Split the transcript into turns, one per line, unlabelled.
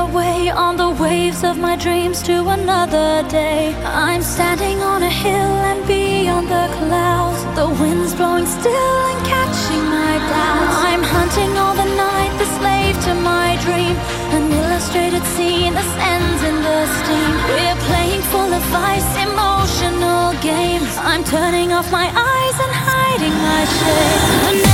away on the waves of my dreams to another day. I'm standing on a hill and beyond the clouds, the wind's blowing still and catching my doubts. I'm hunting all the night, the slave to my dream, an illustrated scene that ends in the steam. We're playing full of vice, emotional games. I'm turning off my eyes and hiding my shame.